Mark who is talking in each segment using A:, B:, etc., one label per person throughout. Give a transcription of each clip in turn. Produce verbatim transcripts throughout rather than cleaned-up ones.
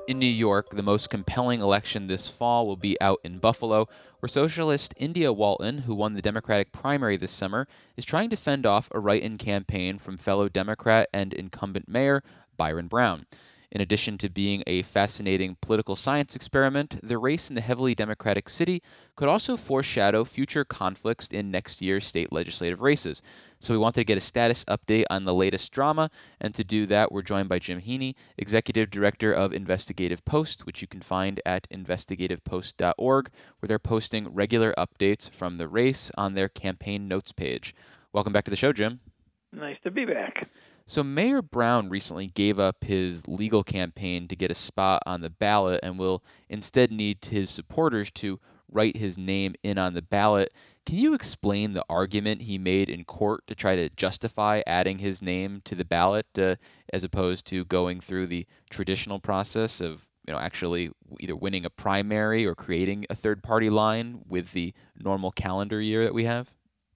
A: In New York, the most compelling election this fall will be out in Buffalo, where socialist India Walton, who won the Democratic primary this summer, is trying to fend off a write-in campaign from fellow Democrat and incumbent mayor Byron Brown. In addition to being a fascinating political science experiment, the race in the heavily Democratic city could also foreshadow future conflicts in next year's state legislative races. So we wanted to get a status update on the latest drama, and to do that, we're joined by Jim Heaney, Executive Director of Investigative Post, which you can find at investigative post dot org, where they're posting regular updates from the race on their campaign notes page. Welcome back to the show, Jim.
B: Nice to be back.
A: So Mayor Brown recently gave up his legal campaign to get a spot on the ballot and will instead need his supporters to write his name in on the ballot. Can you explain the argument he made in court to try to justify adding his name to the ballot uh, as opposed to going through the traditional process of, you know, actually either winning a primary or creating a third-party line with the normal calendar year that we have?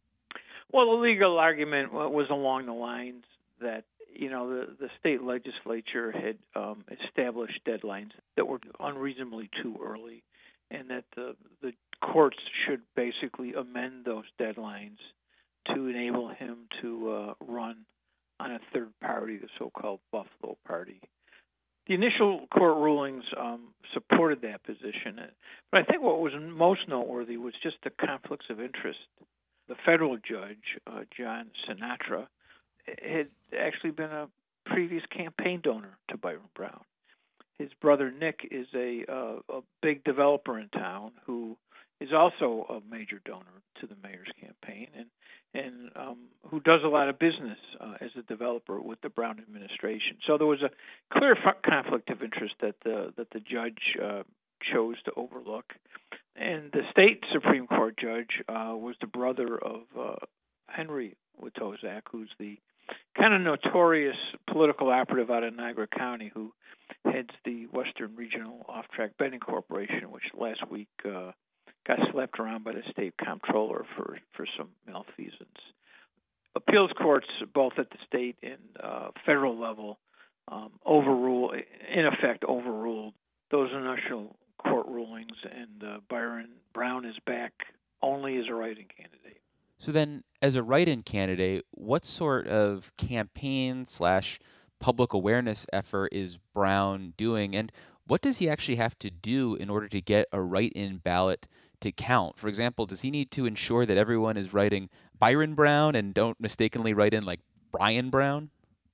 B: Well, the legal argument was along the lines that, you know, the, the state legislature had um, established deadlines that were unreasonably too early, and that the, the courts should basically amend those deadlines to enable him to uh, run on a third party, the so-called Buffalo Party. The initial court rulings um, supported that position, but I think what was most noteworthy was just the conflicts of interest. The federal judge, uh, John Sinatra, had actually been a previous campaign donor to Byron Brown. His brother Nick is a, uh, a big developer in town who is also a major donor to the mayor's campaign, and and um, who does a lot of business uh, as a developer with the Brown administration. So there was a clear f- conflict of interest that the that the judge uh, chose to overlook. And the state Supreme Court judge uh, was the brother of uh, Henry Wojtaszek, who's the kind of notorious political operative out of Niagara County who heads the Western Regional Off-Track Betting Corporation, which last week uh, got slapped around by the state comptroller for, for some malfeasance. Appeals courts, both at the state and uh, federal level, um, overrule, in effect, overruled those initial court rulings, and uh, Byron Brown is back only as a write-in candidate.
A: So then, as a write-in candidate, what sort of campaign slash public awareness effort is Brown doing, and what does he actually have to do in order to get a write-in ballot to count? For example, does he need to ensure that everyone is writing Byron Brown and don't mistakenly write in like Brian Brown?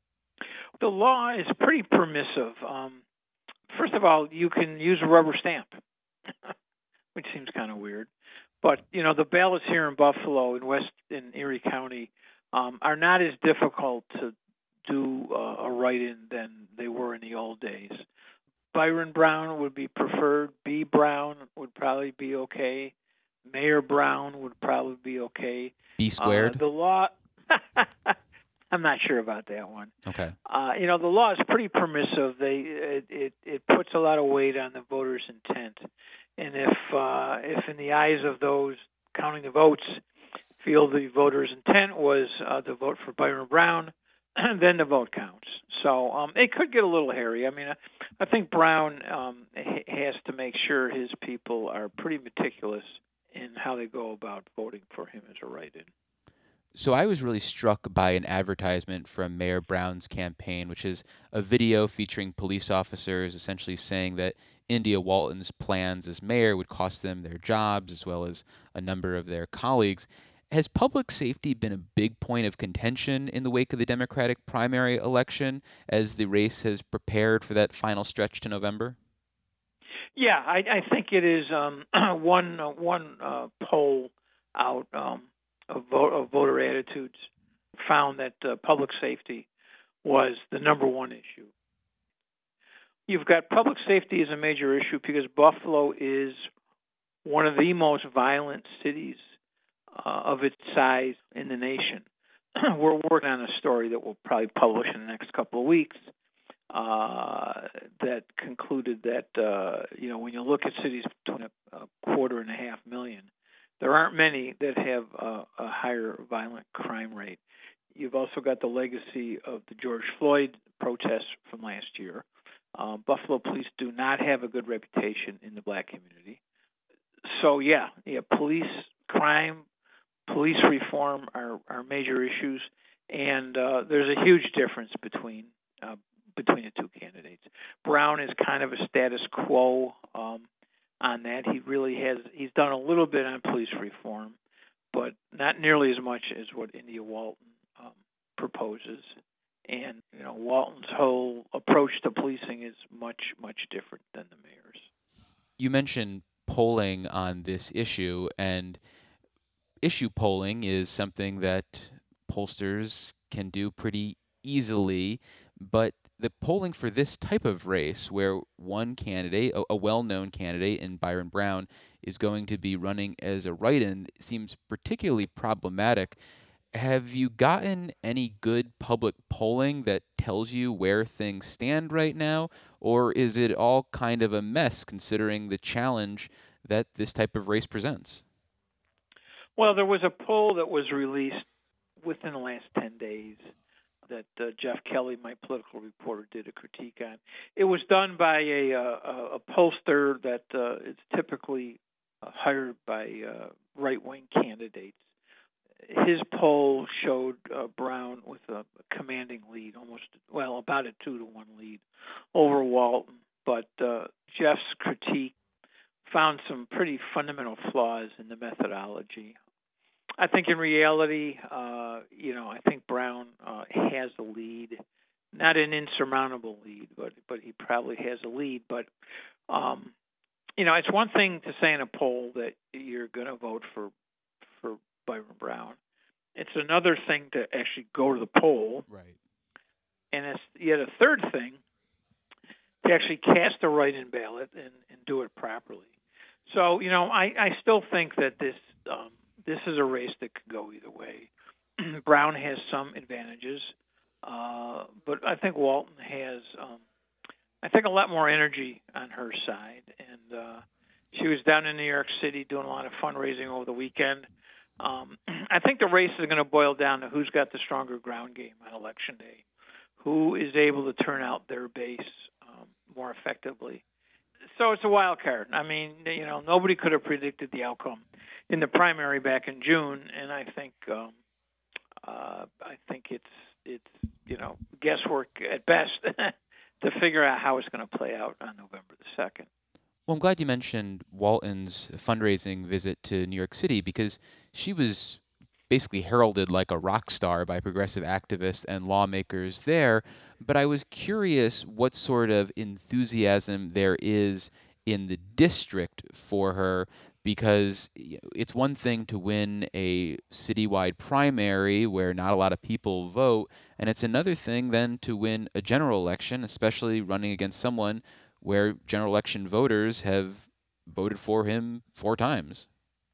B: The law is pretty permissive. Um, first of all, you can use a rubber stamp, which seems kind of weird. But, you know, the ballots here in Buffalo, in West in Erie County, um, are not as difficult to do uh, a write-in than they were in the old days. Byron Brown would be preferred. B. Brown would probably be okay. Mayor Brown would probably be okay.
A: B squared?
B: Uh, the law, I'm not sure about that one.
A: Okay.
B: Uh, you know, the law is pretty permissive. They it, it, it puts a lot of weight on the voter's intent. And if, uh, if in the eyes of those counting the votes feel the voter's intent was uh, to vote for Byron Brown, then the vote counts. So um, it could get a little hairy. I mean, I, I think Brown um, ha- has to make sure his people are pretty meticulous in how they go about voting for him as a write-in.
A: So I was really struck by an advertisement from Mayor Brown's campaign, which is a video featuring police officers essentially saying that India Walton's plans as mayor would cost them their jobs as well as a number of their colleagues. Has public safety been a big point of contention in the wake of the Democratic primary election as the race has prepared for that final stretch to November?
B: Yeah, I, I think it is. Um, one uh, one uh, poll out um, of, vote, of voter attitudes found that uh, public safety was the number one issue. You've got public safety as a major issue because Buffalo is one of the most violent cities uh, of its size in the nation. We're working on a story that we'll probably publish in the next couple of weeks uh, that concluded that, uh, you know, when you look at cities between a, a quarter and a half million, there aren't many that have uh, a higher violent crime rate. You've also got the legacy of the George Floyd protests from last year, Uh, Buffalo police do not have a good reputation in the black community. So yeah, yeah, police crime, police reform are, are major issues, and uh, there's a huge difference between uh, between the two candidates. Brown is kind of a status quo um, on that. He really has he's done a little bit on police reform, but not nearly as much as what India Walton um, proposes. And you know, Walton's whole approach to policing is much much different than the mayor's.
A: You mentioned polling on this issue, and issue polling is something that pollsters can do pretty easily, but the polling for this type of race, where one candidate, a, a well-known candidate in Byron Brown, is going to be running as a write-in, seems particularly problematic. Have you gotten any good public polling that tells you where things stand right now, or is it all kind of a mess considering the challenge that this type of race presents?
B: Well, there was a poll that was released within the last ten days that uh, Jeff Kelly, my political reporter, did a critique on. It was done by a, a, a pollster that uh, is typically uh, hired by uh, right-wing candidates. His poll showed uh, Brown with a commanding lead, almost, well, about a two to one lead over Walton. But uh, Jeff's critique found some pretty fundamental flaws in the methodology. I think in reality, uh, you know, I think Brown uh, has a lead, not an insurmountable lead, but but he probably has a lead. But um, you know, it's one thing to say in a poll that you're going to vote for for Byron Brown. It's another thing to actually go to the poll,
A: right?
B: And it's yet a third thing to actually cast a write-in ballot and, and do it properly. So, you know, I, I still think that this um, this is a race that could go either way. Brown has some advantages, uh, but I think Walton has, um, I think, a lot more energy on her side. And uh, she was down in New York City doing a lot of fundraising over the weekend. Um, I think the race is going to boil down to who's got the stronger ground game on Election Day, who is able to turn out their base um, more effectively. So it's a wild card. I mean, you know, nobody could have predicted the outcome in the primary back in June, and I think um, uh, I think it's it's you know guesswork at best to figure out how it's going to play out on November the second.
A: Well, I'm glad you mentioned Walton's fundraising visit to New York City, because she was basically heralded like a rock star by progressive activists and lawmakers there. But I was curious what sort of enthusiasm there is in the district for her, because it's one thing to win a citywide primary where not a lot of people vote, and it's another thing then to win a general election, especially running against someone where general election voters have voted for him four times.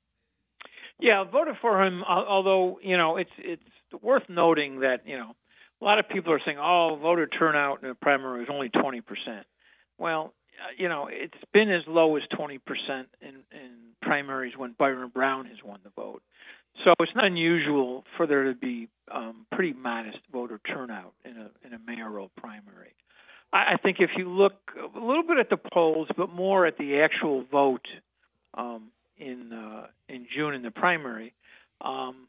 B: Yeah, voted for him, although, you know, it's it's worth noting that, you know, a lot of people are saying, oh, voter turnout in the primary was only twenty percent. Well, you know, it's been as low as twenty percent in, in primaries when Byron Brown has won the vote. So it's not unusual for there to be um, pretty modest voter turnout in a in a mayoral primary. I, I think if you look a little bit at the polls, but more at the actual vote um, in uh, in June in the primary, um,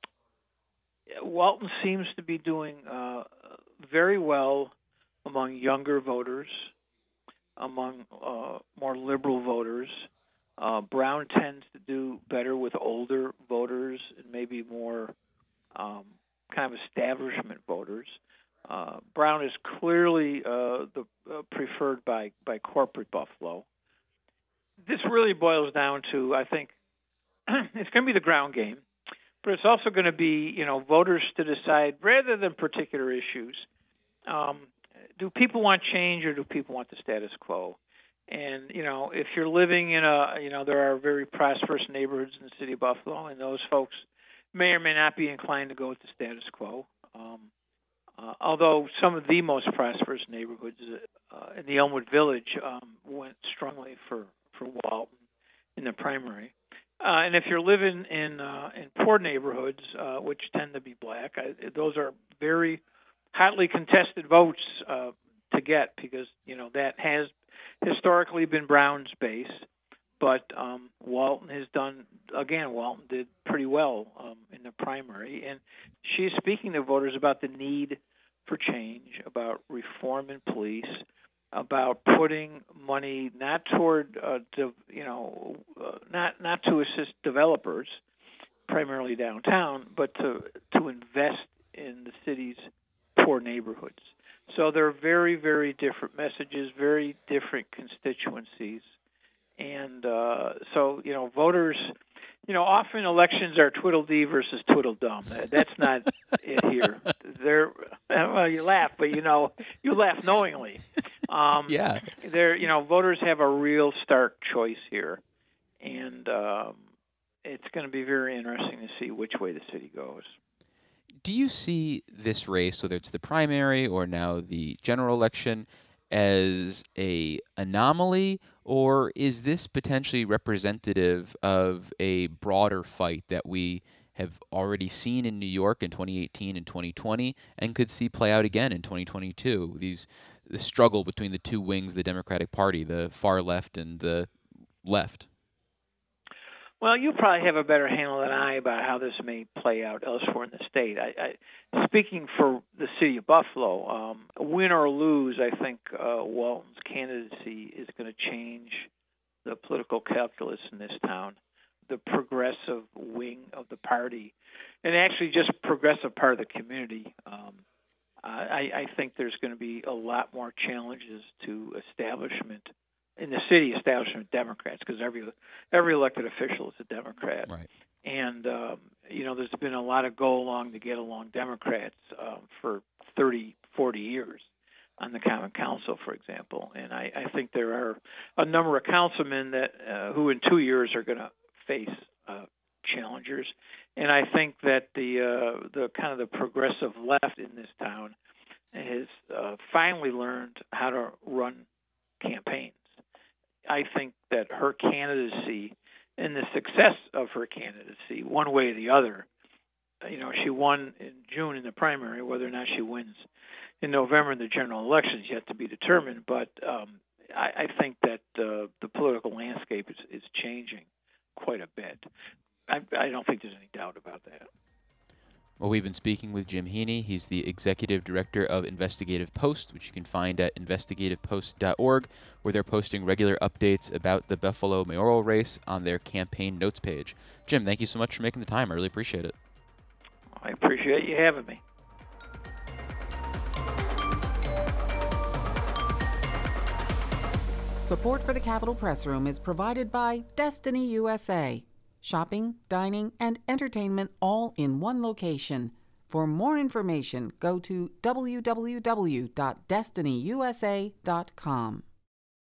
B: Walton seems to be doing uh, very well among younger voters, among uh, more liberal voters. Uh, Brown tends to do better with older voters and maybe more um, kind of establishment voters. Uh, Brown is clearly uh, the uh, preferred by, by corporate Buffalo. This really boils down to, I think, it's going to be the ground game, but it's also going to be, you know, voters to decide, rather than particular issues, um, do people want change or do people want the status quo? And, you know, if you're living in a, you know, there are very prosperous neighborhoods in the city of Buffalo, and those folks may or may not be inclined to go with the status quo. Um, uh, although some of the most prosperous neighborhoods uh, in the Elmwood Village um, went strongly for, for Walton in the primary. Uh, and if you're living in uh, in poor neighborhoods, uh, which tend to be black, I, those are very hotly contested votes uh, to get because, you know, that has historically been Brown's base. But um, Walton has done, again, Walton did pretty well um, in the primary. And she's speaking to voters about the need for change, about reform in police, about putting money not toward, uh, to, you know, uh, not not to assist developers, primarily downtown, but to to invest in the city's poor neighborhoods. So they're very, very different messages, very different constituencies. And uh, so, you know, voters, you know, often elections are twiddledee versus twiddledum. That's not it here. They're, well, you laugh, but, you know, you laugh knowingly. Um,
A: yeah.
B: They're, you know, voters have a real stark choice here. And um, it's going to be very interesting to see which way the city goes.
A: Do you see this race, whether it's the primary or now the general election, as a anomaly, or is this potentially representative of a broader fight that we have already seen in New York in twenty eighteen and twenty twenty and could see play out again in twenty twenty-two? These the struggle between the two wings of the Democratic Party, the far left and the left.
B: Well, you probably have a better handle than I about how this may play out elsewhere in the state. I, I, speaking for the city of Buffalo, um, win or lose, I think uh, Walton's candidacy is going to change the political calculus in this town. The progressive wing of the party, and actually just progressive part of the community. Um, I, I think there's going to be a lot more challenges to establishment in the city establishment Democrats, because every every elected official is a Democrat.
A: Right.
B: And, um, you know, there's been a lot of go-along to get along Democrats um, for thirty, forty years on the Common Council, for example. And I, I think there are a number of councilmen that uh, who in two years are going to face uh, challengers. And I think that the uh, the kind of the progressive left in this town has uh, finally learned how to run campaigns. I think that her candidacy and the success of her candidacy, one way or the other, you know, she won in June in the primary. Whether or not she wins in November in the general elections yet to be determined. But um, I, I think that uh, the political landscape is, is changing quite a bit. I, I don't think there's any doubt about that.
A: Well, we've been speaking with Jim Heaney. He's the executive director of Investigative Post, which you can find at investigative post dot org, where they're posting regular updates about the Buffalo mayoral race on their campaign notes page. Jim, thank you so much for making the time. I really appreciate it.
B: I appreciate you having me.
C: Support for the Capitol Press Room is provided by Destiny U S A. Shopping, dining, and entertainment all in one location. For more information, go to w w w dot destiny u s a dot com.